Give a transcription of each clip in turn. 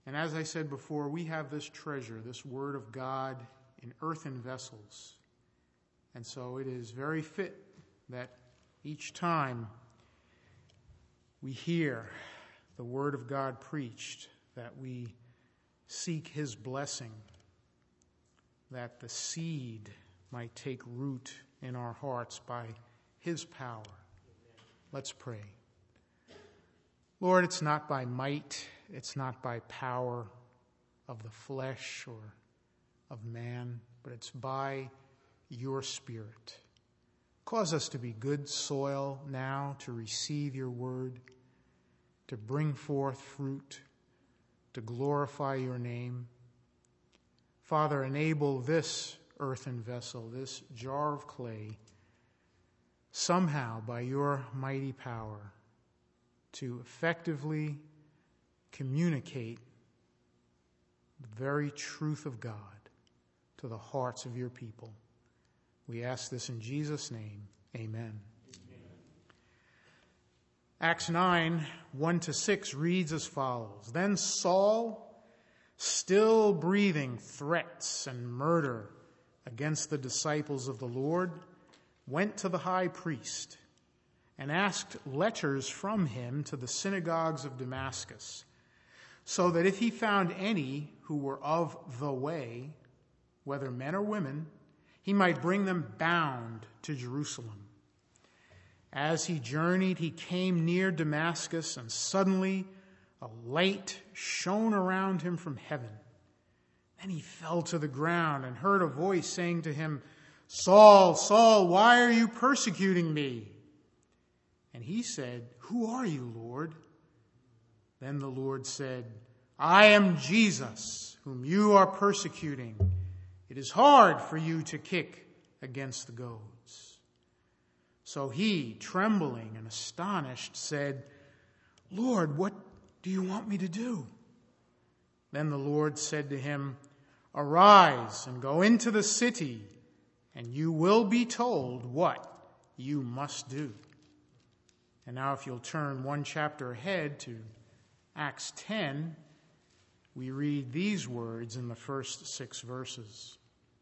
And as I said before, we have this treasure, this word of God, in earthen vessels. And so it is very fit that each time we hear the word of God preached, that we seek his blessing, that the seed might take root in our hearts by his power. Let's pray. Lord, it's not by might, it's not by power of the flesh or of man, but it's by your Spirit. Cause us to be good soil now to receive your word, to bring forth fruit, to glorify your name. Father, enable this earthen vessel, this jar of clay, somehow by your mighty power, to effectively communicate the very truth of God to the hearts of your people. We ask this in Jesus' name. Amen. Acts 9, 1-6 reads as follows. Then Saul, still breathing threats and murder against the disciples of the Lord, went to the high priest and asked letters from him to the synagogues of Damascus, so that if he found any who were of the way, whether men or women, he might bring them bound to Jerusalem. As he journeyed, he came near Damascus, and suddenly a light shone around him from heaven. Then he fell to the ground and heard a voice saying to him, "Saul, Saul, why are you persecuting me?" And he said, "Who are you, Lord?" Then the Lord said, "I am Jesus, whom you are persecuting. It is hard for you to kick against the goads." So he, trembling and astonished, said, "Lord, what do you want me to do?" Then the Lord said to him, "Arise and go into the city, and you will be told what you must do." And now if you'll turn one chapter ahead to Acts 10, we read these words in the first 6 verses.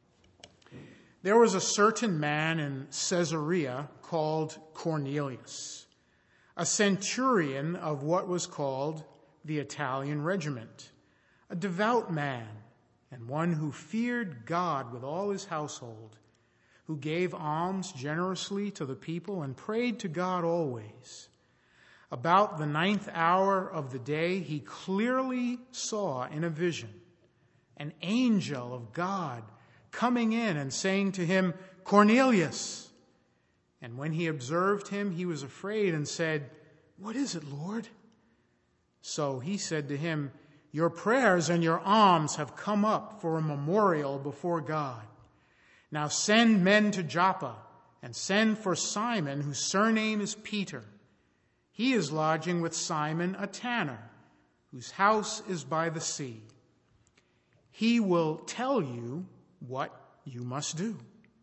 There was a certain man in Caesarea called Cornelius, a centurion of what was called the Italian regiment, a devout man and one who feared God with all his household, who gave alms generously to the people and prayed to God always. About the 9th hour of the day, he clearly saw in a vision an angel of God coming in and saying to him, "Cornelius." And when he observed him, he was afraid and said, "What is it, Lord?" So he said to him, "Your prayers and your alms have come up for a memorial before God. Now send men to Joppa and send for Simon, whose surname is Peter. He is lodging with Simon, a tanner, whose house is by the sea. He will tell you what you must do."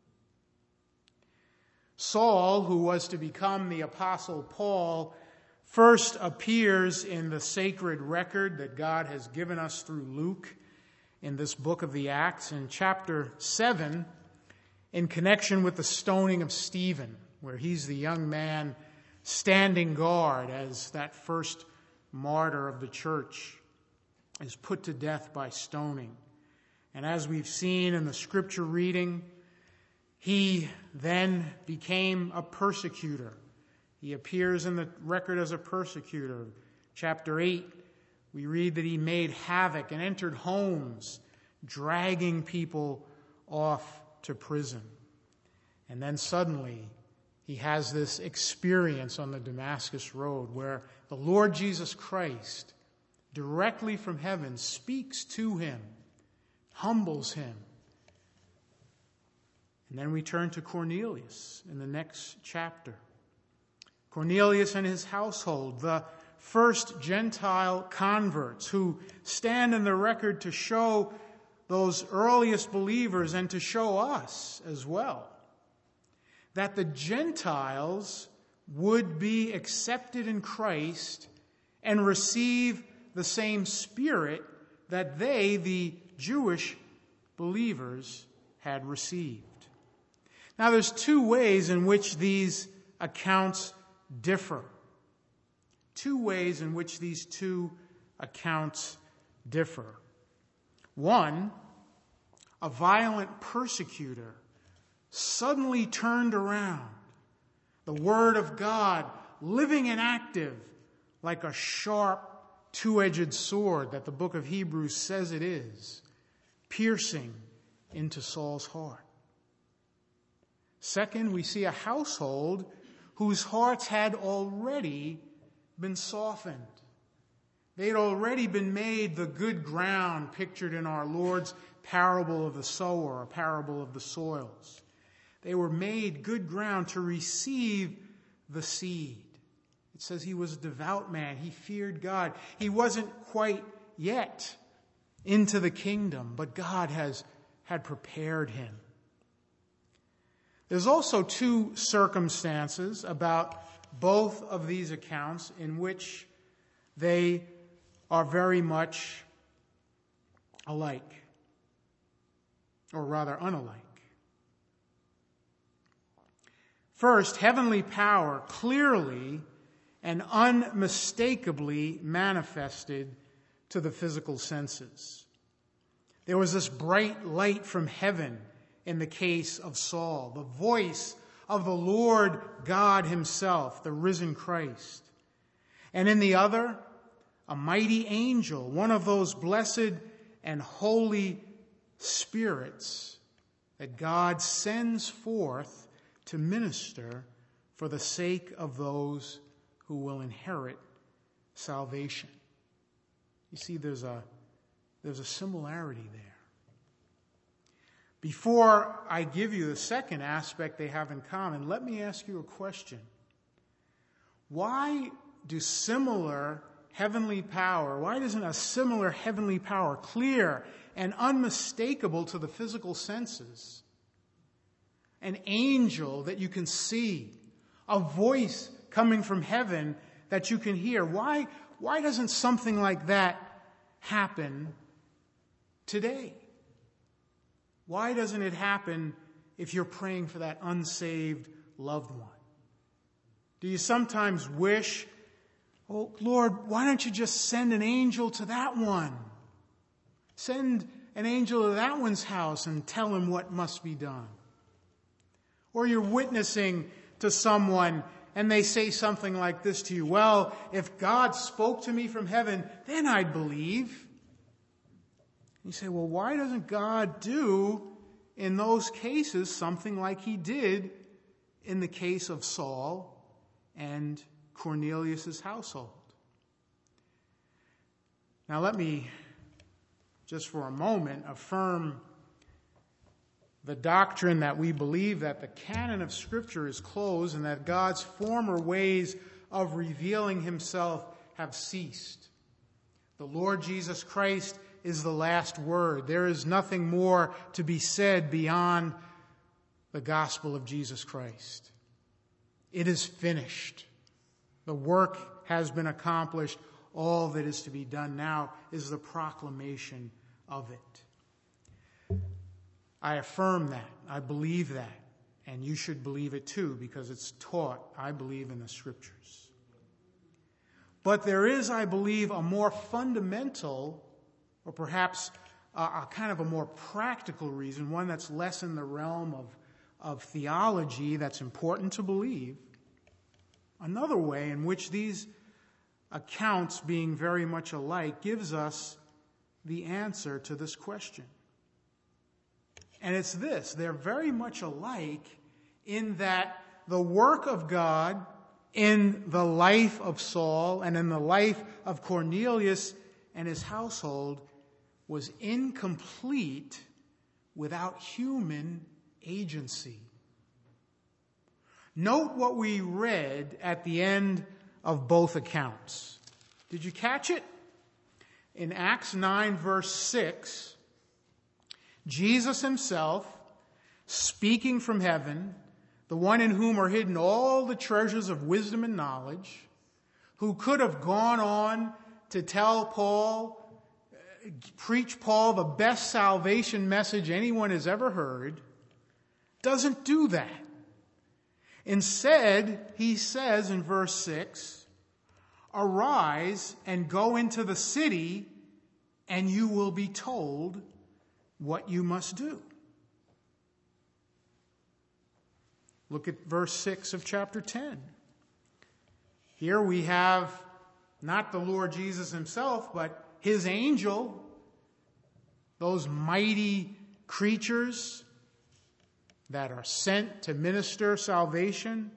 Saul, who was to become the Apostle Paul, first appears in the sacred record that God has given us through Luke in this book of the Acts in chapter 7, in connection with the stoning of Stephen, where he's the young man standing guard as that first martyr of the church is put to death by stoning. And as we've seen in the scripture reading, he then became a persecutor. He appears in the record as a persecutor. Chapter 8, we read that he made havoc and entered homes, dragging people off to prison. And then suddenly he has this experience on the Damascus Road where the Lord Jesus Christ, directly from heaven, speaks to him, humbles him. And then we turn to Cornelius in the next chapter. Cornelius and his household, the first Gentile converts who stand in the record to show those earliest believers and to show us as well that the Gentiles would be accepted in Christ and receive the same Spirit that they, the Jewish believers, had received. Now, there's two ways in which these accounts differ. Two ways in which these two accounts differ. One, a violent persecutor suddenly turned around. The Word of God, living and active, like a sharp, two-edged sword that the book of Hebrews says it is, piercing into Saul's heart. Second, we see a household whose hearts had already been softened. They had already been made the good ground pictured in our Lord's parable of the sower, a parable of the soils. They were made good ground to receive the seed. It says he was a devout man. He feared God. He wasn't quite yet into the kingdom, but God had prepared him. There's also two circumstances about both of these accounts in which they are very much alike, or rather unalike. First, heavenly power clearly and unmistakably manifested to the physical senses. There was this bright light from heaven in the case of Saul, the voice of the Lord God himself, the risen Christ. And in the other, a mighty angel, one of those blessed and holy spirits that God sends forth to minister for the sake of those who will inherit salvation. You see, there's a similarity there. Before I give you the second aspect they have in common, let me ask you a question. Why doesn't a similar heavenly power, clear and unmistakable to the physical senses, an angel that you can see, a voice coming from heaven that you can hear, why doesn't something like that happen today? Why doesn't it happen if you're praying for that unsaved loved one? Do you sometimes wish, oh, Lord, why don't you just send an angel to that one? Send an angel to that one's house and tell him what must be done. Or you're witnessing to someone and they say something like this to you, well, if God spoke to me from heaven, then I'd believe. You say, well, why doesn't God do in those cases something like he did in the case of Saul and Cornelius' household? Now let me, just for a moment, affirm the doctrine that we believe that the canon of Scripture is closed and that God's former ways of revealing himself have ceased. The Lord Jesus Christ is the last word. There is nothing more to be said beyond the gospel of Jesus Christ. It is finished. The work has been accomplished. All that is to be done now is the proclamation of it. I affirm that. I believe that. And you should believe it too, because it's taught, I believe, in the Scriptures. But there is, I believe, a more fundamental, or perhaps a kind of a more practical reason, one that's less in the realm of theology that's important to believe. Another way in which these accounts, being very much alike, gives us the answer to this question. And it's this: they're very much alike in that the work of God in the life of Saul and in the life of Cornelius and his household was incomplete without human agency. Note what we read at the end of both accounts. Did you catch it? In Acts 9, verse 6, Jesus himself, speaking from heaven, the one in whom are hidden all the treasures of wisdom and knowledge, who could have gone on to tell Paul, preach Paul the best salvation message anyone has ever heard, doesn't do that. Instead, he says in verse 6, "Arise and go into the city, and you will be told what you must do." Look at verse 6 of chapter 10. Here we have not the Lord Jesus himself, but his angel, those mighty creatures that are sent to minister salvation,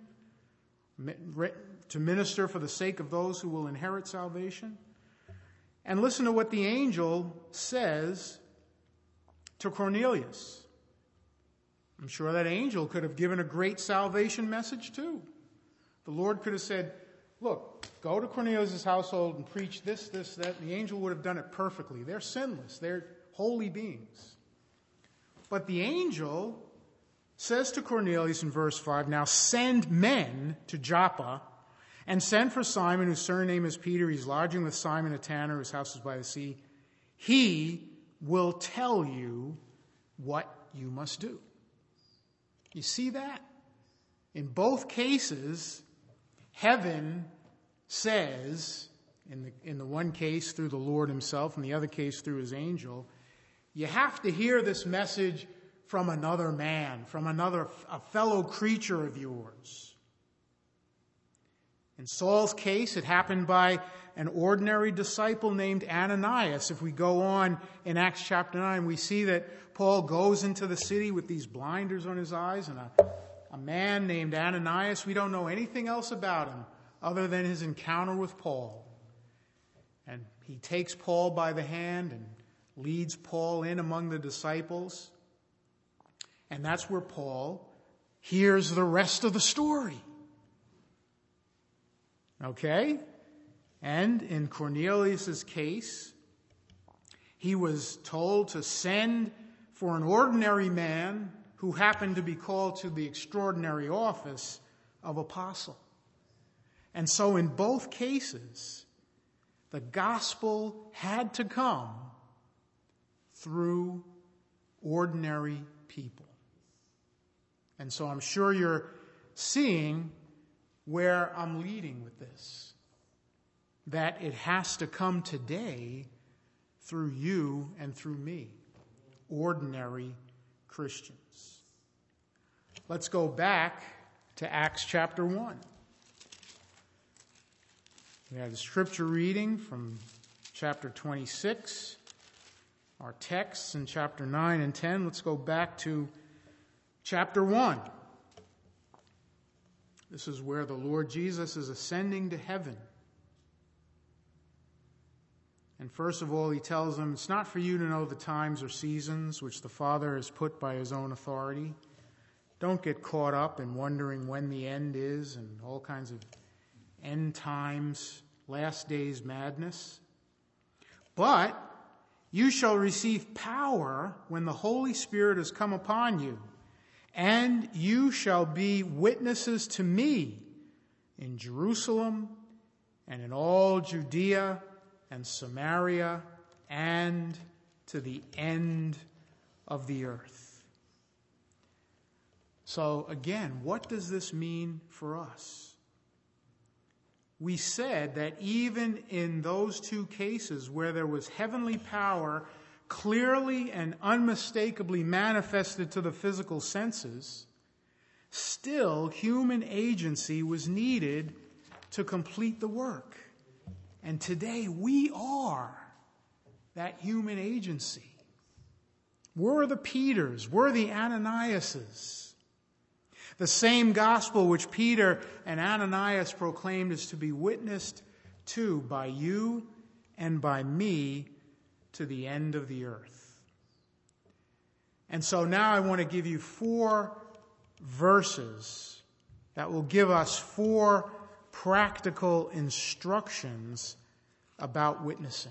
to minister for the sake of those who will inherit salvation. And listen to what the angel says to Cornelius. I'm sure that angel could have given a great salvation message too. The Lord could have said, "Look, go to Cornelius' household and preach this, that." And the angel would have done it perfectly. They're sinless. They're holy beings. But the angel says to Cornelius in verse 5, "Now send men to Joppa and send for Simon, whose surname is Peter. He's lodging with Simon a tanner, whose house is by the sea. He will tell you what you must do." You see that? In both cases, heaven says, in the one case through the Lord himself, in the other case through his angel, you have to hear this message from another man, from a fellow creature of yours. In Saul's case, it happened by an ordinary disciple named Ananias. If we go on in Acts chapter 9, we see that Paul goes into the city with these blinders on his eyes, and a man named Ananias, we don't know anything else about him other than his encounter with Paul. And he takes Paul by the hand and leads Paul in among the disciples. And that's where Paul hears the rest of the story. Okay? And in Cornelius' case, he was told to send for an ordinary man who happened to be called to the extraordinary office of apostle. And so in both cases, the gospel had to come through ordinary people. And so I'm sure you're seeing where I'm leading with this. That it has to come today through you and through me, ordinary Christians. Let's go back to Acts chapter 1. We have the scripture reading from chapter 26. Our texts in chapter 9 and 10. Let's go back to chapter 1. This is where the Lord Jesus is ascending to heaven. And first of all, he tells them, it's not for you to know the times or seasons which the Father has put by his own authority. Don't get caught up in wondering when the end is and all kinds of end times, last days madness. But you shall receive power when the Holy Spirit has come upon you, and you shall be witnesses to me in Jerusalem and in all Judea and Samaria and to the end of the earth. So again, what does this mean for us? We said that even in those two cases where there was heavenly power clearly and unmistakably manifested to the physical senses, still human agency was needed to complete the work. And today we are that human agency. We're the Peters, we're the Ananiases. The same gospel which Peter and Ananias proclaimed is to be witnessed to by you and by me to the end of the earth. And so now I want to give you 4 verses that will give us 4 practical instructions about witnessing.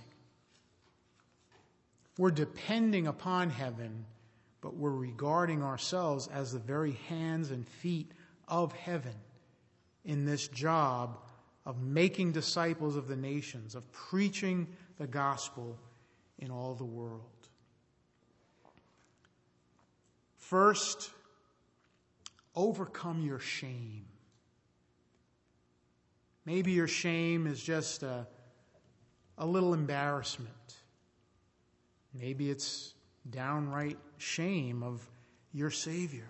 We're depending upon heaven, but we're regarding ourselves as the very hands and feet of heaven in this job of making disciples of the nations, of preaching the gospel in all the world. First, overcome your shame. Maybe your shame is just a little embarrassment. Maybe it's downright shame of your Savior.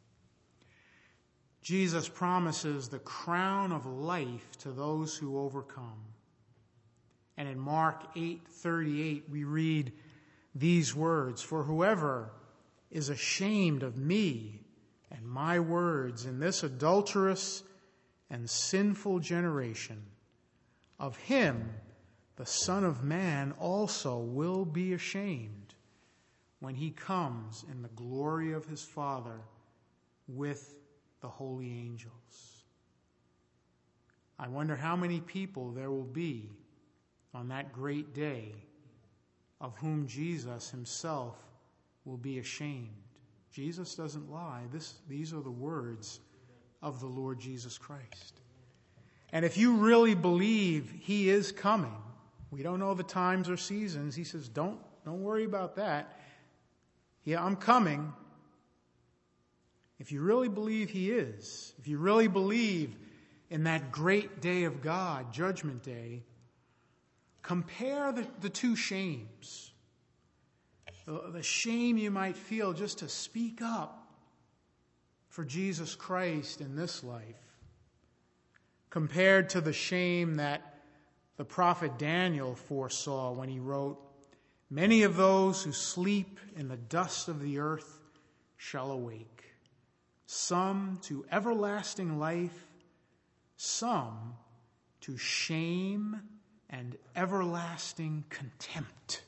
Jesus promises the crown of life to those who overcome. And in Mark 8:38 we read these words, "For whoever is ashamed of me and my words in this adulterous and sinful generation, of him the Son of Man also will be ashamed when he comes in the glory of his Father with the holy angels." I wonder how many people there will be on that great day of whom Jesus himself will be ashamed. Jesus doesn't lie. These are the words of the Lord Jesus Christ. And if you really believe he is coming, we don't know the times or seasons. He says, don't worry about that. Yeah, I'm coming. If you really believe he is, if you really believe in that great day of God, Judgment Day, compare the two shames. The shame you might feel just to speak up for Jesus Christ in this life, compared to the shame that the prophet Daniel foresaw when he wrote, "Many of those who sleep in the dust of the earth shall awake, some to everlasting life, some to shame and everlasting contempt."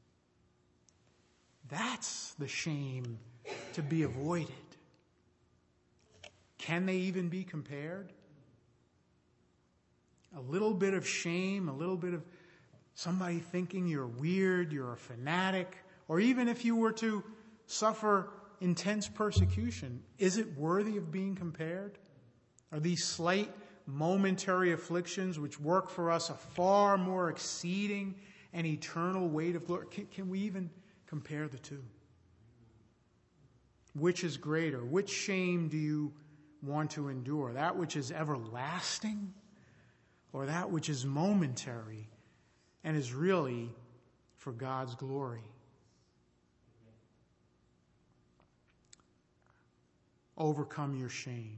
That's the shame to be avoided. Can they even be compared? A little bit of shame, a little bit of somebody thinking you're weird, you're a fanatic, or even if you were to suffer intense persecution, is it worthy of being compared? Are these slight momentary afflictions which work for us a far more exceeding and eternal weight of glory? Can we even compare the two? Which is greater? Which shame do you want to endure? That which is everlasting, or that which is momentary and is really for God's glory? Overcome your shame.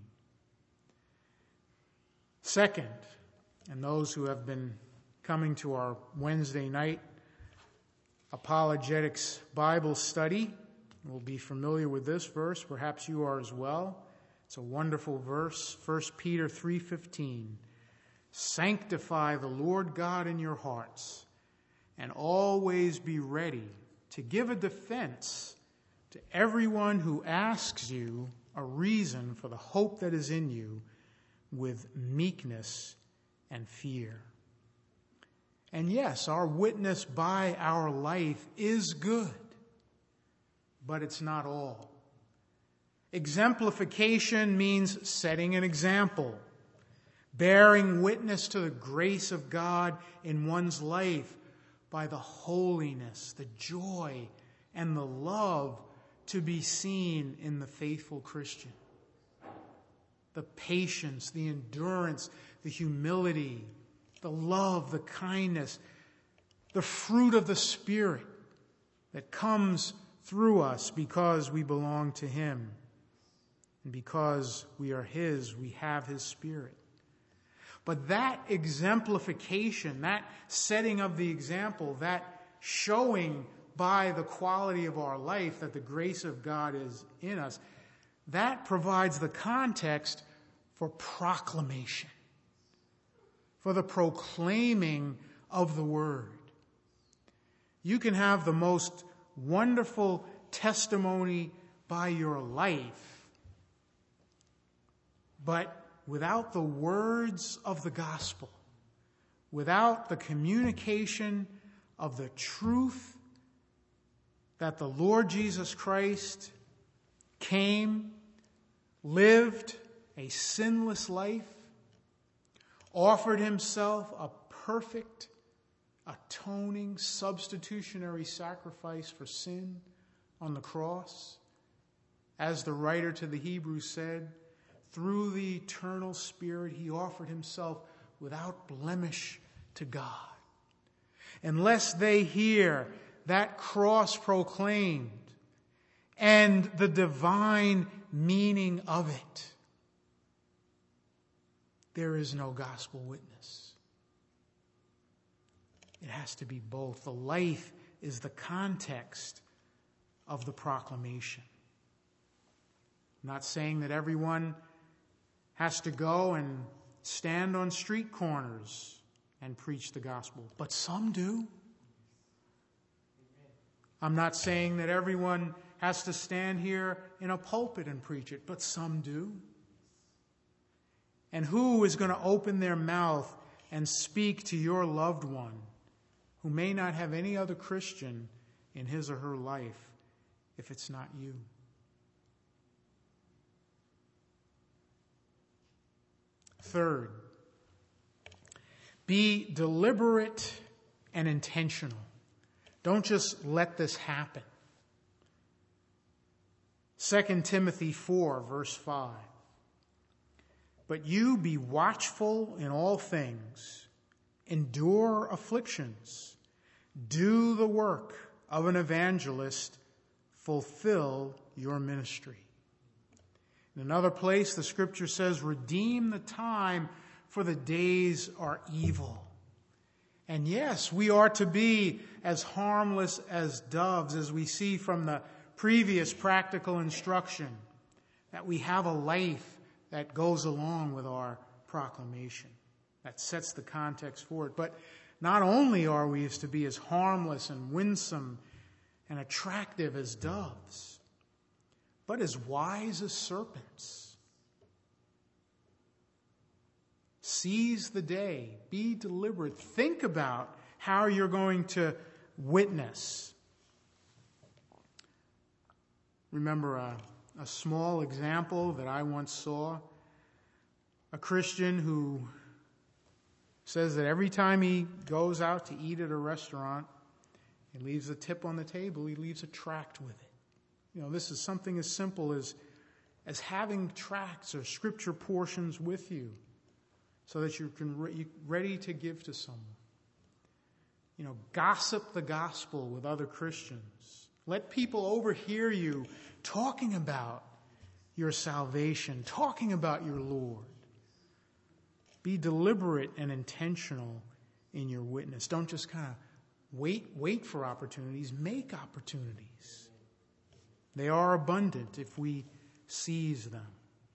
Second, and those who have been coming to our Wednesday night apologetics Bible study will be familiar with this verse. Perhaps you are as well. It's a wonderful verse, 1 Peter 3:15. "Sanctify the Lord God in your hearts, and always be ready to give a defense to everyone who asks you a reason for the hope that is in you, with meekness and fear." And yes, our witness by our life is good, but it's not all. Exemplification means setting an example, bearing witness to the grace of God in one's life by the holiness, the joy, and the love to be seen in the faithful Christian. The patience, the endurance, the humility, the love, the kindness, the fruit of the Spirit that comes through us because we belong to him. And because we are his, we have his Spirit. But that exemplification, that setting of the example, that showing by the quality of our life that the grace of God is in us, that provides the context for proclamation, for the proclaiming of the word. You can have the most wonderful testimony by your life, but without the words of the gospel, without the communication of the truth that the Lord Jesus Christ came, lived a sinless life, offered himself a perfect, atoning, substitutionary sacrifice for sin on the cross. As the writer to the Hebrews said, through the eternal Spirit, he offered himself without blemish to God. Unless they hear that cross proclaimed and the divine meaning of it, there is no gospel witness. It has to be both. The life is the context of the proclamation. I'm not saying that everyone has to go and stand on street corners and preach the gospel, but some do. I'm not saying that everyone has to stand here in a pulpit and preach it, but some do. And who is going to open their mouth and speak to your loved one who may not have any other Christian in his or her life if it's not you? Third, be deliberate and intentional. Don't just let this happen. 2 Timothy 4, verse 5. But you be watchful in all things, endure afflictions, do the work of an evangelist, fulfill your ministry. In another place, the scripture says, redeem the time, for the days are evil. And yes, we are to be as harmless as doves, as we see from the previous practical instruction, that we have a life that goes along with our proclamation, that sets the context for it. But not only are we to be as harmless and winsome and attractive as doves, but as wise as serpents. Seize the day. Be deliberate. Think about how you're going to witness. Remember a small example that I once saw. A Christian who says that every time he goes out to eat at a restaurant, he leaves a tip on the table, he leaves a tract with it. You know, this is something as simple as having tracts or scripture portions with you so that you're ready to give to someone. You know, gossip the gospel with other Christians. Let people overhear you talking about your salvation, talking about your Lord. Be deliberate and intentional in your witness. Don't just kind of wait for opportunities. Make opportunities. They are abundant if we seize them.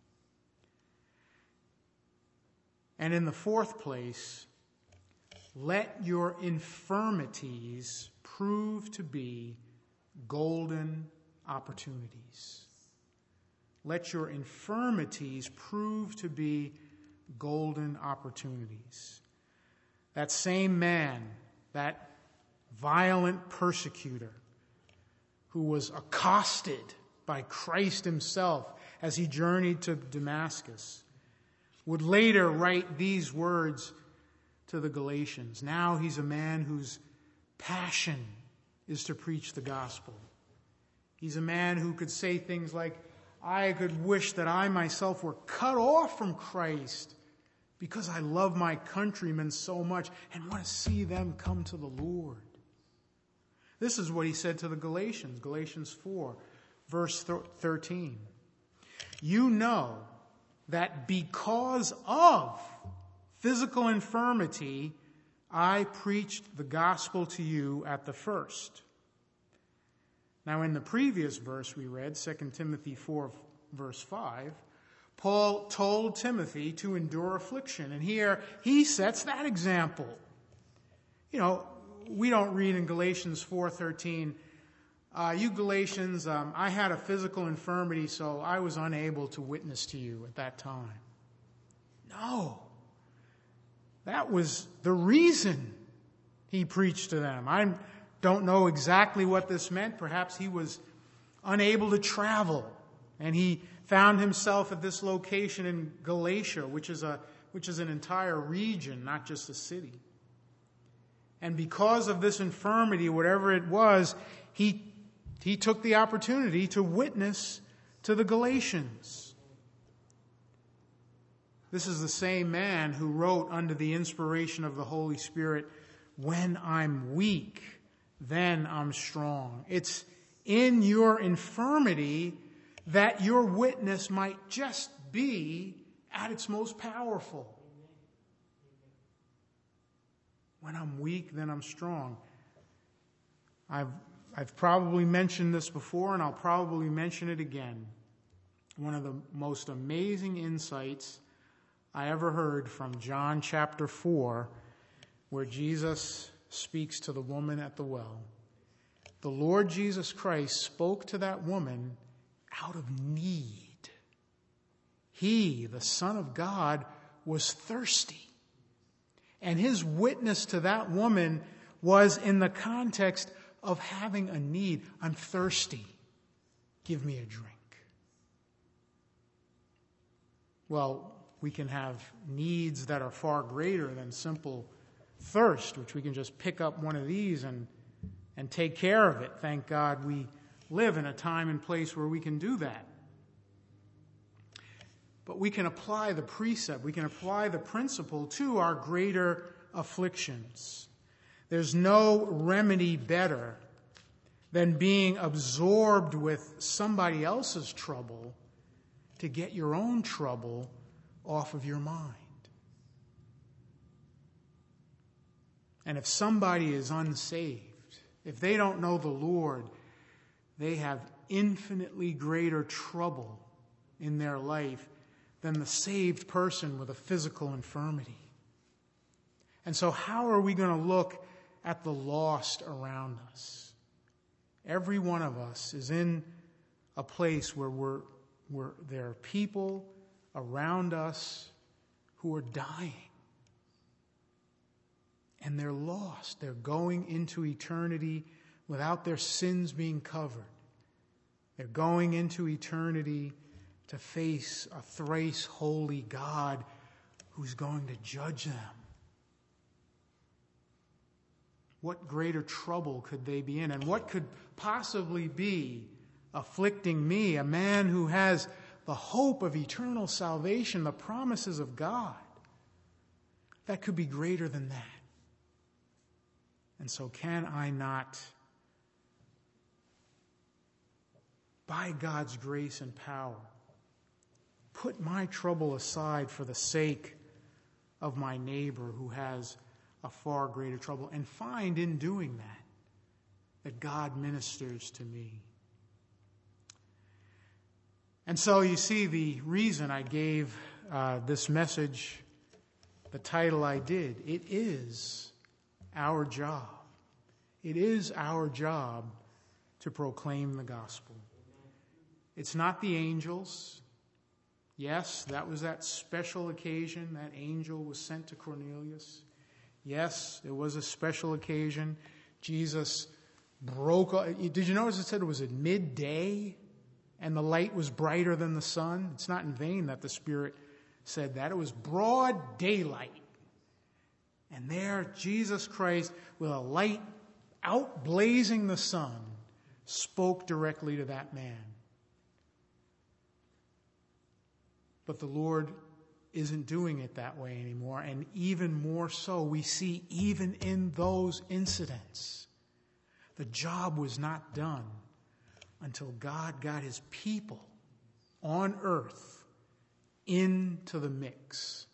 And in the fourth place, let your infirmities prove to be golden opportunities. Let your infirmities prove to be golden opportunities. That same man, that violent persecutor who was accosted by Christ himself as he journeyed to Damascus, would later write these words to the Galatians. Now he's a man whose passion is to preach the gospel. He's a man who could say things like, I could wish that I myself were cut off from Christ because I love my countrymen so much and want to see them come to the Lord. This is what he said to the Galatians, Galatians 4, verse 13. You know that because of physical infirmity, I preached the gospel to you at the first. Now, in the previous verse we read, 2 Timothy 4, verse 5, Paul told Timothy to endure affliction. And here he sets that example. You know, we don't read in Galatians 4:13, you Galatians, I had a physical infirmity, so I was unable to witness to you at that time. No. That was the reason he preached to them. I don't know exactly what this meant. Perhaps he was unable to travel, and he found himself at this location in Galatia, which is an entire region, not just a city. And because of this infirmity, whatever it was, he took the opportunity to witness to the Galatians. This is the same man who wrote under the inspiration of the Holy Spirit, "When I'm weak, then I'm strong." It's in your infirmity that your witness might just be at its most powerful. When I'm weak, then I'm strong. I've probably mentioned this before, and I'll probably mention it again. One of the most amazing insights I ever heard from John chapter 4, where Jesus speaks to the woman at the well. The Lord Jesus Christ spoke to that woman out of need. He, the Son of God, was thirsty. And his witness to that woman was in the context of having a need. I'm thirsty. Give me a drink. Well, we can have needs that are far greater than simple thirst, which we can just pick up one of these and take care of it. Thank God we live in a time and place where we can do that. But we can apply the precept, we can apply the principle to our greater afflictions. There's no remedy better than being absorbed with somebody else's trouble to get your own trouble off of your mind. And if somebody is unsaved, if they don't know the Lord, they have infinitely greater trouble in their life than the saved person with a physical infirmity. And so how are we going to look at the lost around us? Every one of us is in a place where there are people around us who are dying. And they're lost. They're going into eternity without their sins being covered. They're going into eternity to face a thrice holy God who's going to judge them. What greater trouble could they be in? And what could possibly be afflicting me, a man who has the hope of eternal salvation, the promises of God? That could be greater than that. And so can I not, by God's grace and power, put my trouble aside for the sake of my neighbor who has a far greater trouble, and find in doing that God ministers to me? And so you see the reason I gave this message the title I did. It is our job. It is our job to proclaim the gospel. It's not the angels. Yes, that was that special occasion. That angel was sent to Cornelius. Yes, it was a special occasion. Jesus broke. Did you notice it said it was at midday and the light was brighter than the sun? It's not in vain that the Spirit said that. It was broad daylight. And there, Jesus Christ, with a light outblazing the sun, spoke directly to that man. But the Lord isn't doing it that way anymore. And even more so, we see even in those incidents, the job was not done until God got his people on earth into the mix.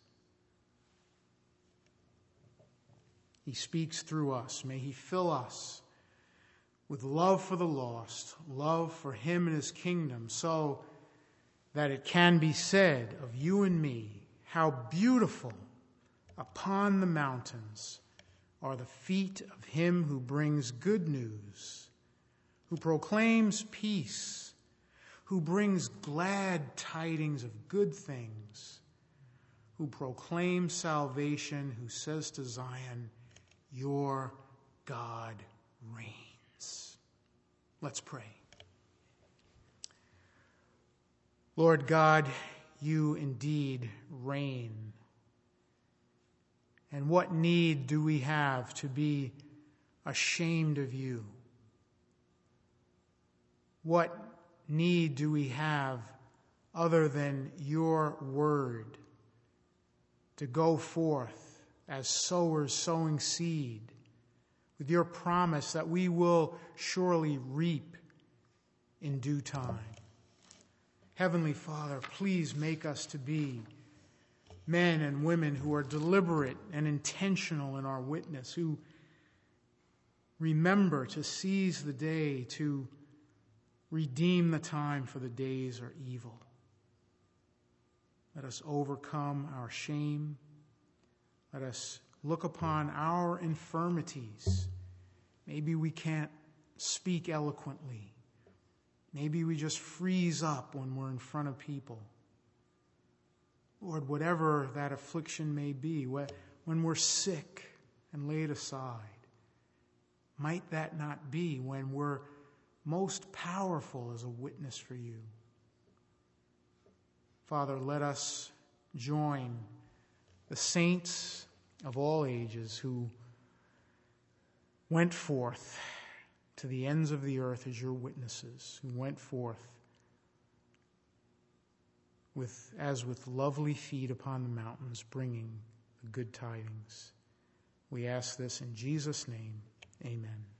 He speaks through us. May he fill us with love for the lost, love for him and his kingdom, so that it can be said of you and me, how beautiful upon the mountains are the feet of him who brings good news, who proclaims peace, who brings glad tidings of good things, who proclaims salvation, who says to Zion, your God reigns. Let's pray. Lord God, you indeed reign. And what need do we have to be ashamed of you? What need do we have other than your word to go forth as sowers sowing seed with your promise that we will surely reap in due time? Heavenly Father, please make us to be men and women who are deliberate and intentional in our witness, who remember to seize the day, to redeem the time, for the days are evil. Let us overcome our shame. Let us look upon our infirmities. Maybe we can't speak eloquently. Maybe we just freeze up when we're in front of people. Lord, whatever that affliction may be, when we're sick and laid aside, might that not be when we're most powerful as a witness for you? Father, let us join the saints of all ages who went forth to the ends of the earth as your witnesses, who went forth with lovely feet upon the mountains, bringing the good tidings. We ask this in Jesus' name. Amen.